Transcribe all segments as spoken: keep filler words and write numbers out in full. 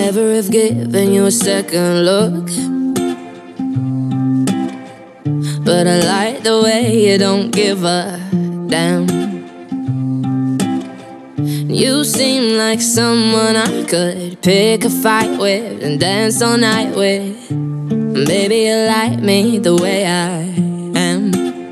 never have given you a second look, but I like the way you don't give a damn. You seem like someone I could pick a fight with and dance all night with. Baby, you like me the way I am.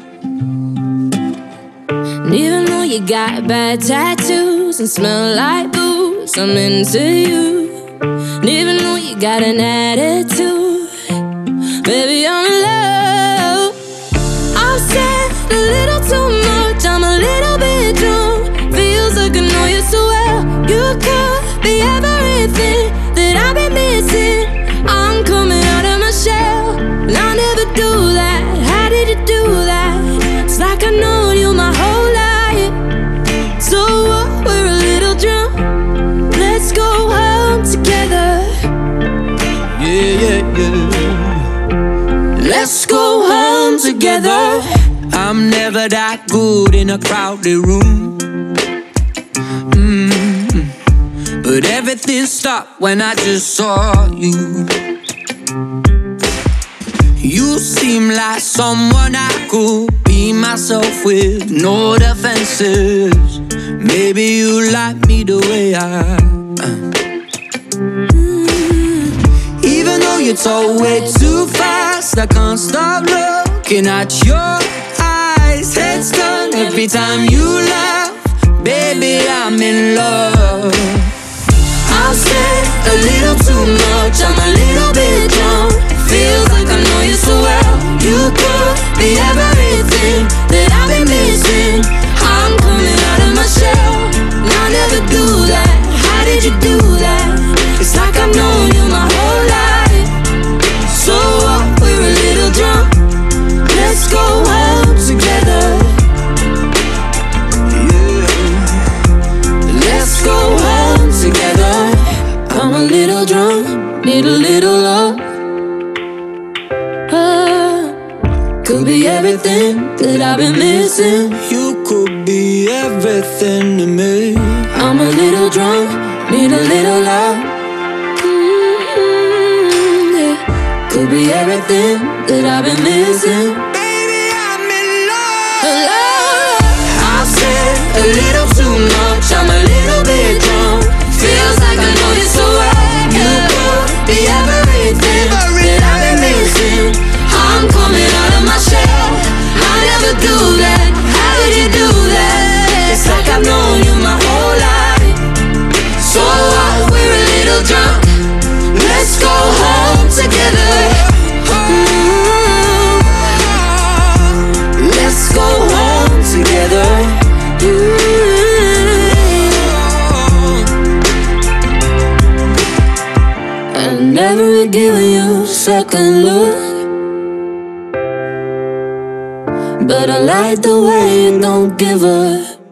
And even though you got bad tattoos and smell like booze, I'm into you. And even though you got an attitude, baby, I'm in love. I've said a little too much, I'm a little bit drunk. Feels like I know you so well. You could be everything that I've been missing. I'm coming out of my shell, and I never do that. How did you do that? It's like I've known you my whole life. So what, we're a little drunk. Let's go home together. Yeah, yeah, yeah. Let's go home together. I'm never that good in a crowded room. Mm-hmm. But everything stopped when I just saw you. You seem like someone I could be myself with, no defenses. Maybe you like me the way I am. Mm. Even though you talk way too fast, I can't stop looking at your eyes. Head's done every time you laugh. Baby, I'm in love. I've said a little too much, I'm a little bit drunk. Feels like I know you so well. You could be everything that I've been missing. I'm coming out of my shell, and I never do that. How did you do that? It's like I've known you my whole life. So what, we're a little drunk. Let's go home together. Yeah. Let's go home together. I'm a little drunk, need a little love. Could be everything that I've been missing. You could be everything to me. I'm a little drunk, need a little love. Mm-hmm, yeah. Could be everything that I've been missing. Baby, I'm in love. Love. I've said a little too much, I'm a little bit drunk. Feels like I know you so well. You could be everything that I've been missing. I'm coming out of my shell, I never do that. How did you do that? It's like I've known you my whole life. So what, we're a little drunk. Let's go home together. Mm-hmm. Let's go home together. Mm-hmm. I never given you a second look, but I like the way you don't give up.